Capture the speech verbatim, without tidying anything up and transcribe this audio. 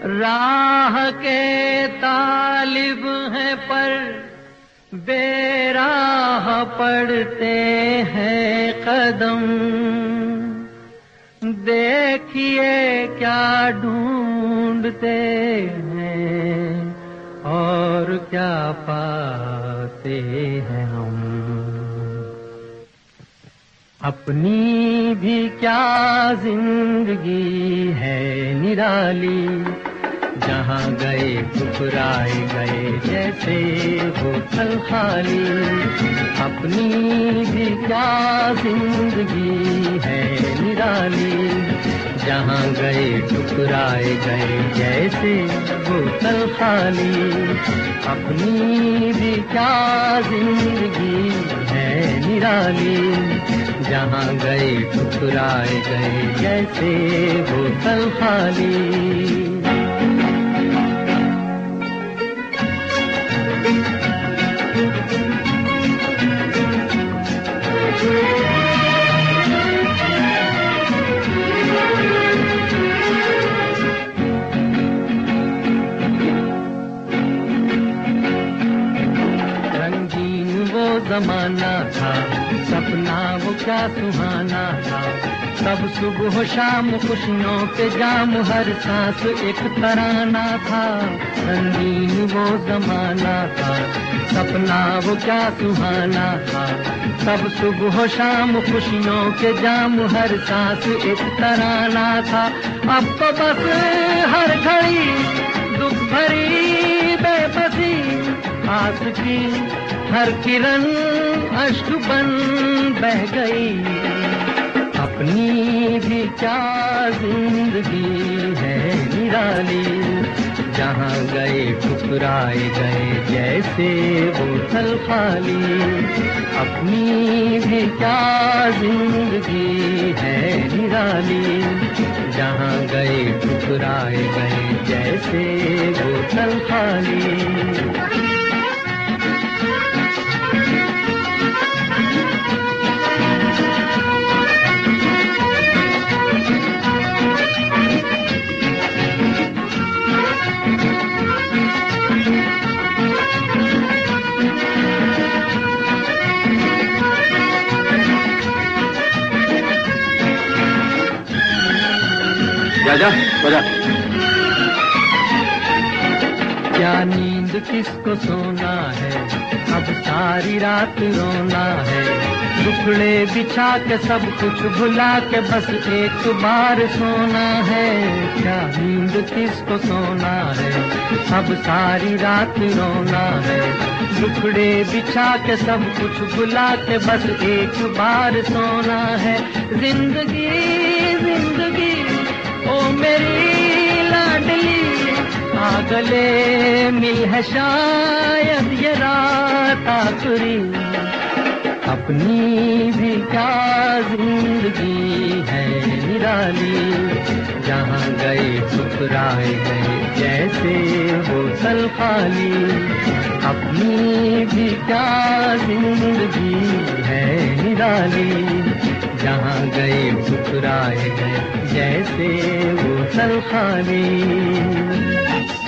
राह के तालिब हैं पर बेराह पड़ते हैं कदम। देखिए क्या ढूंढते हैं और क्या पाते हैं हम। अपनी भी क्या जिंदगी है निराली, जहाँ गए ठुकराए गए जैसे बोतल खाली। अपनी भी क्या जिंदगी है निराली, जहाँ गए ठुकराए गए जैसे बोतल खाली। अपनी भी क्या जिंदगी है निराली, जहाँ गए ठुकराए गए जैसे बोतल खाली। जमाना था सपना वो क्या सुहाना था। सब सुबह शाम खुशियों के जाम, हर सांस एक तराना था। रंगीन वो जमाना था सपना वो क्या सुहाना था। सब सुबह शाम खुशियों के जाम, हर सांस एक तराना था। अब तो बस हर घड़ी दुख भरी बेबसी, आस की हर किरण अश्रु बन बह गई। अपनी भी क्या जिंदगी है निराली, जहाँ गए ठुकराए गए जैसे बोतल खाली। अपनी भी क्या जिंदगी है निराली, जहाँ गए ठुकराए गए जैसे बोतल खाली। राजा राजा क्या नींद किसको सोना है, अब सारी रात रोना है। टुकड़े बिछा के सब कुछ भुला के बस एक बार सोना है। क्या नींद किसको सोना है, अब सारी रात रोना है। टुकड़े बिछा के सब कुछ भुला के बस एक बार सोना है। जिंदगी जिंदगी ओ मेरी लाडली, आ गले मिल है शायद ये रात आखिरी। अपनी भी क्या जिंदगी है निराली, जहाँ गए ठुकराए गए जैसे बोतल खाली। अपनी भी क्या जिंदगी है निराली, जहाँ गए ठुकराए गए जैसे बोतल खाली।